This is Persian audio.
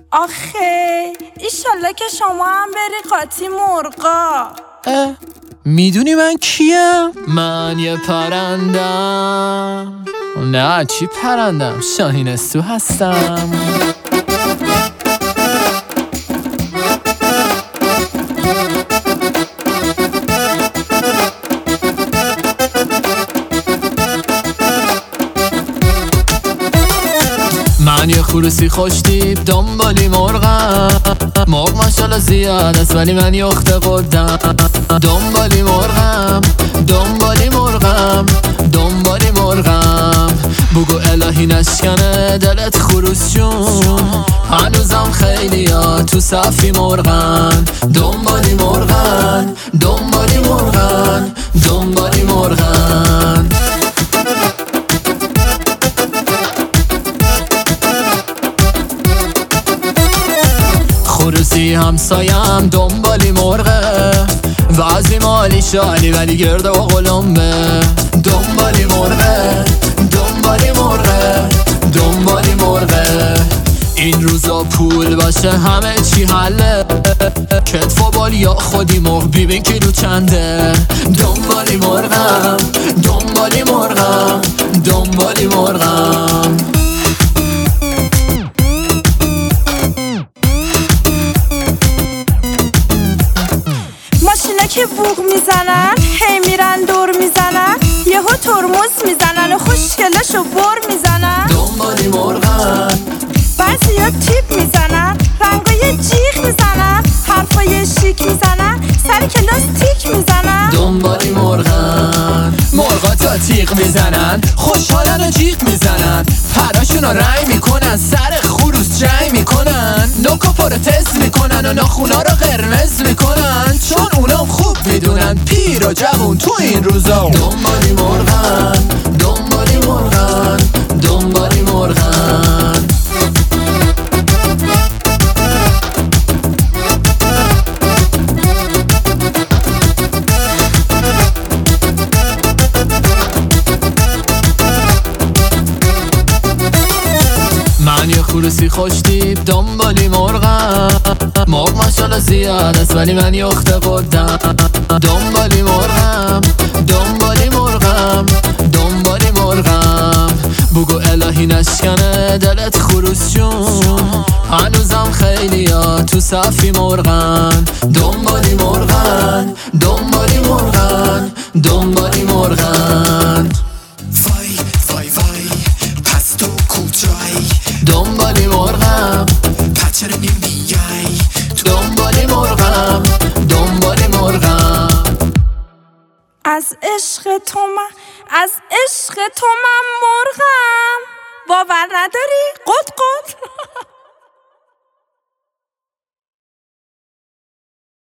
آخه ایشالله که شما هم بری قاطی مرغا. میدونی من کیم؟ من یه پرندم. نه چی پرندم، شاهین استو هستم. من یه خروسی خوشتیپ دنبالی مرغم. مرغ ماشالله زیاد است ولی من یخت قدم. دنبالی مرغم دنبالی مرغم دنبالی مرغم. بگو الهی نشکنه دلت خروس جون. هنوزم خیلی ها تو صفی مرغن. دنبالی مرغن دنبالی مرغن دنبالی مرغن. خروسی همسایم دنبالی مرغه. وزی مالی شالی ولی گرده و قلمبه. دنبالی مرغه دنبالی مرغه دنبالی مرغه. این روزا پول باشه همه چی حله. کتف و بال یا خودی مرغ ببین کیلو چنده. دنبالی مرغم دنبالی مرغم دنبالی مرغم. ماشینا که بوق میزنن هی میرن دور میزنن. یهو ترمز میزنن و خوشگلشو بر میزنن. دنبالی مرغن. بعضیا تیپ میزنن رنگای جیغ میزنن. حرفای شیک میزنن سر کلاس تیک میزنن. دنبالی مرغن. مرغا تا تیغ میزنن خوشحالن و جیغ میزنن. پراشونا رنگ میکنن سر خروس جنگ میکنن. نوکو پروتست میکنن و ناخونا رو قرمز میکنن. چون اونام خوب میدونن پیر و جوون تو این روزا. دنبالی مرغن دنبالی مرغن دنبالی مرغن. من یه خروسی خوشتیپ دنبالی مرغم. مرغ ماشالله زیاد است ولی من یخت قدم. دنبالی مرغم دنبالی مرغم دنبالی مرغم. بگو الهی نشکنه دلت خروس جون. هنوزم خیلی ها تو صفی مرغن. دنبالی مرغن دنبالی مرغن دنبالی مرغن. وای وای وای پس تو کجایی؟ دنبالی مرغم. پس چرا نمیای؟ دنبالی مرغم دنبالی مرغم. از عشق تو من مرغم. باور نداری؟ قد